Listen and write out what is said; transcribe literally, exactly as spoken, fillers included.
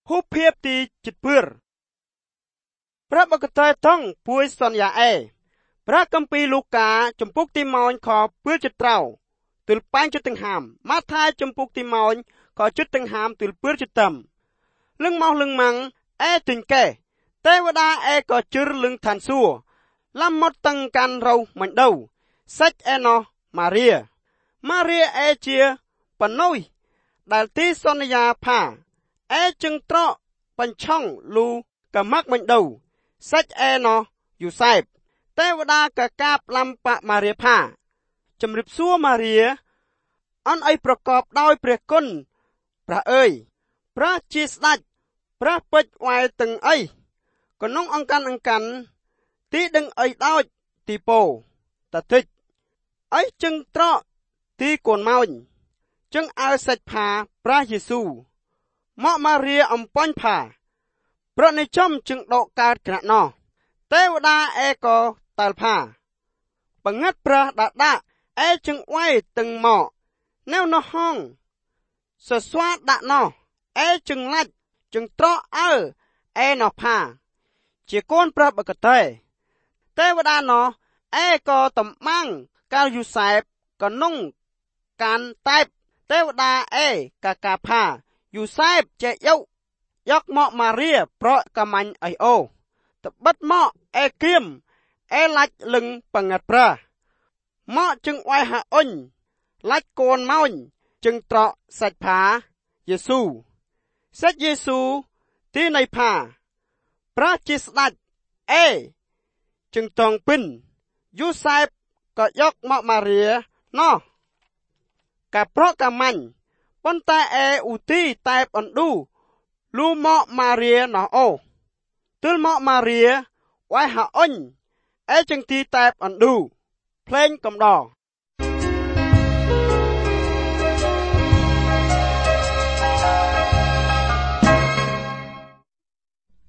ហូបភៀបទីចិត្តពឿព្រះបកតើតងពួយសន្យាអេព្រះគម្ពីរលូកាចំពុកទីម៉ោញខពឿចិត្តត្រោទល់ប៉ែងចិត្តទាំងហាមម៉ាថាយចំពុកទីម៉ោញខចិត្តទាំងហាមទល់ពឿចិត្តតំលឹងមកលឹងម៉ាំងអេទិញកែទេវតាអេក៏ជិរលឹងឋានសួរឡាំមកតឹងកាន់រោមិនដូវសាច់អេណោម៉ារីម៉ារីអេជាប៉ណុយដែលទីសន្យាផាអេจึงត្រកបញ្ឆង់លូកម៉ាក់មិនដូវសាច់អេណោយូសែបទេវតាក៏កាបឡាំប៉ម៉ារីផាជំរាបសួរម៉ារីអនអីប្រកបដោយព្រះគុណព្រះអើយព្រះជាស្ដេចព្រះពេជ្រវ៉ែទាំងអីក្នុងអង្កាន់អង្កាន់ទីដឹងអីដោចទីពោតតិចអីจึงត្រកទីកូនម៉ោញจึงអើសាច់ផាព្រះយេស៊ូមកម៉ារីអំបញ្ញផាប្រនិចំจึงដកកើតក្រាក់ណោះទេវតាអេក៏តើលផាបង្ងាត់ព្រះដាដាក់អេจึงវ៉ៃទាំងមកណែវណោះហងសស្វាដាក់ណោះអេจึงឡាច់จึงត្រកអើអេណោះផាជាកូនព្រះបកតេទេវតាណោះអេក៏តំបាំងកាលយូសែបក៏នងកាន់តែបទេវតាអេកាកាផាយូសែបចេយកយកមកម៉ារីប្រកកមាញ់អីអូតបិតមកអេគៀមអេឡាច់លឹងបង្ងាត់ព្រះមកจึงវាយហាអុញឡាច់កូនម៉ោញจึงត្រកសាច់ផាយេស៊ូសាច់យេស៊ូទីនៃផាព្រះជាស្ដេចអេจึงតងពិនយូសែបក៏យកមកម៉ារីណោះកាប្រកកមាញ់ប៉ុន្តែអេឧទីតែបអណ្ឌូលូមកម៉ារីណោះអូទល់មកម៉ារីវាយហាអុញអេចឹងទីតែបអណ្ឌូភ្លេងកំដរ